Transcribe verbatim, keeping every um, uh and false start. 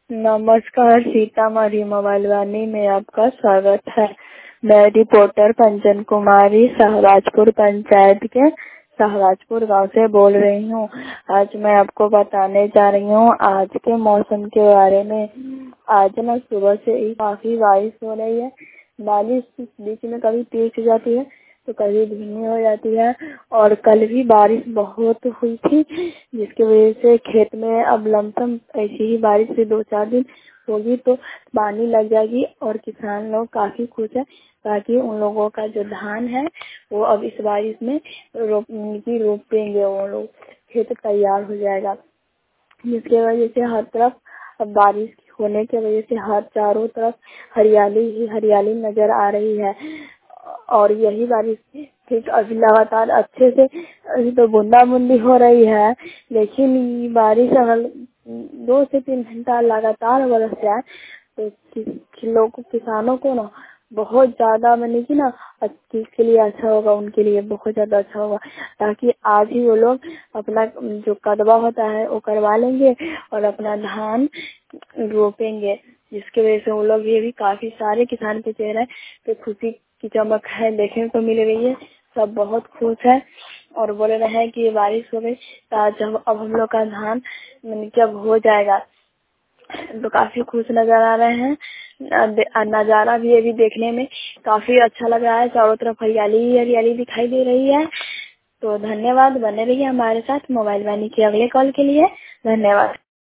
नमस्कार, सीतामढ़ी मोबाइल वाणी में आपका स्वागत है। मैं रिपोर्टर पंचन कुमारी शाहबाजपुर पंचायत के शाहबाजपुर गांव से बोल रही हूं। आज मैं आपको बताने जा रही हूं आज के मौसम के बारे में। आज ना सुबह से ही काफी बारिश हो रही है। बारिश बीच में कभी तेज हो जाती है तो कभी धीमी हो जाती है, और कल भी बारिश बहुत हुई थी, जिसकी वजह से खेत में अब लमसम ऐसी ही बारिश से दो चार दिन होगी तो पानी लग जाएगी और किसान लोग काफी खुश है, ताकि उन लोगों का जो धान है वो अब इस बारिश में रोप की रोपेंगे। वो लोग खेत तैयार हो जाएगा, जिसकी वजह से हर तरफ अब बारिश होने की वजह से हर चारों तरफ हरियाली ही हरियाली नजर आ रही है। और यही बारिश ठीक अभी लगातार अच्छे से अभी तो बूंदा बूंदी हो रही है, लेकिन ये बारिश अगर दो से तीन घंटा लगातार बरस जाए तो कि, लोगों को किसानों को ना बहुत ज्यादा मैंने की ना के लिए अच्छा होगा, उनके लिए बहुत ज्यादा अच्छा होगा, ताकि आज ही वो लोग अपना जो कदवा होता है वो करवा लेंगे और अपना धान रोपेंगे, जिसकी वजह से वो लोग ये भी काफी सारे किसान के चेहरे पे खुशी की चमक है देखने को मिल रही है। सब बहुत खुश है और बोल रहे हैं कि ये बारिश हो गई तो आज हम अब हम लोग का धान जब हो जाएगा तो काफी खुश नजर आ रहे हैं। नजारा भी अभी देखने में काफी अच्छा लग रहा है, चारों तरफ हरियाली ही हरियाली दिखाई दे रही है। तो धन्यवाद, बने रहिए हमारे साथ मोबाइल वाणी के अगले कॉल के लिए। धन्यवाद।